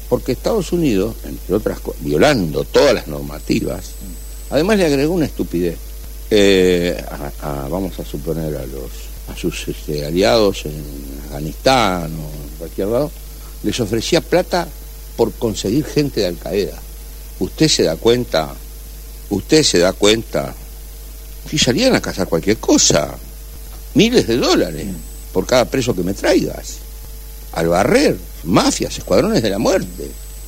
Porque Estados Unidos, entre otras cosas, violando todas las normativas, además le agregó una estupidez. Vamos a suponer a sus aliados en Afganistán o en cualquier lado, les ofrecía plata por conseguir gente de Al Qaeda. Usted se da cuenta que salían a cazar cualquier cosa, miles de dólares por cada preso que me traigas, al barrer, mafias, escuadrones de la muerte.